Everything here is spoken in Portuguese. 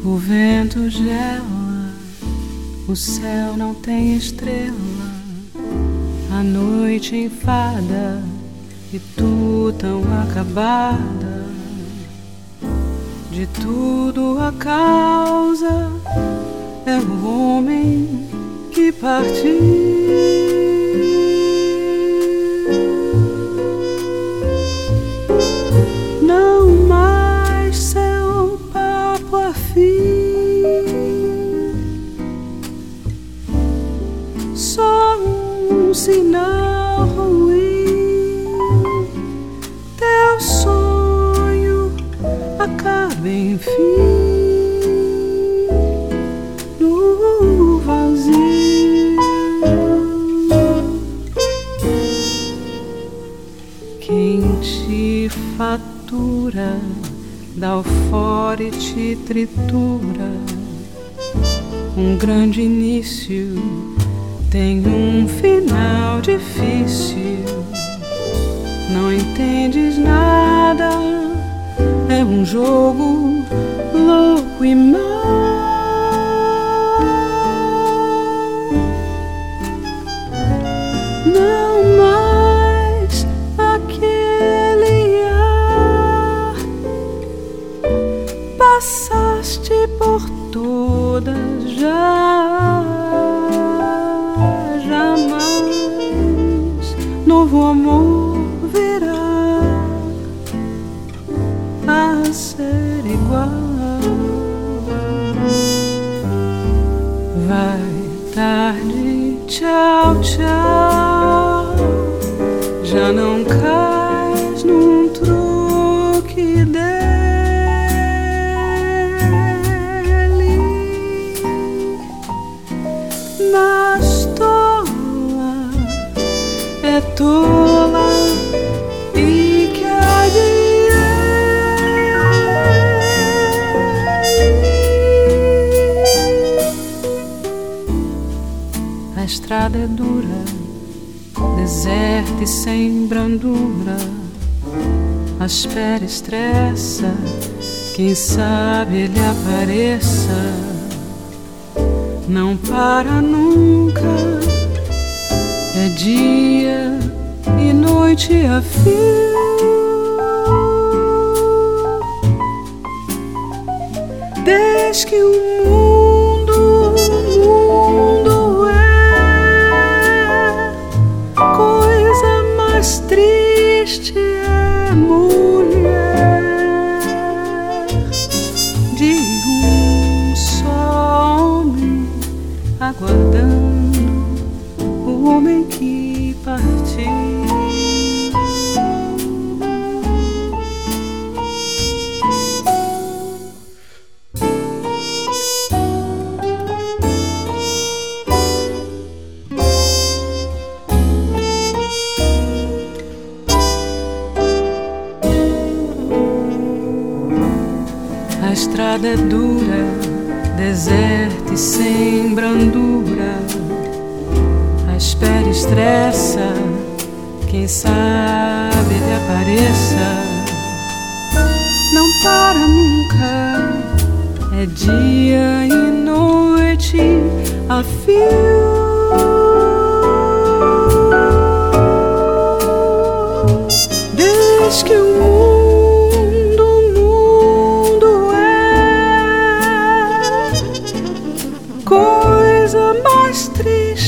O vento gela, o céu não tem estrela, a noite enfada e tu tão acabada. De tudo a causa é o homem que partiu. Não mais seu papo a fim, só um sinal ruim. Teu sonho acaba enfim no vazio. Quem te fatura dá o fora e te tritura. Um grande início tem um final difícil. Não entendes nada, é um jogo louco e mau. Não mais aquele ar, passaste por todas já. Jamais novo amor virá a ser igual. Vai tarde, tchau, tchau. Já não cais num truque dele. Mas tola é tola e que há de a estrada é dura, deserta e sem brandura. A espera estressa, quem sabe ele apareça. Não para nunca, é dia e noite a fio. Desde que o mundo é coisa mais triste, é mulher de um só homem, aguardando o homem que partiu. A estrada é dura, deserta e sem brandura. A espera estressa, quem sabe ele apareça. Não para nunca, é dia e noite a fio. Desde que o mundo é coisa mais triste,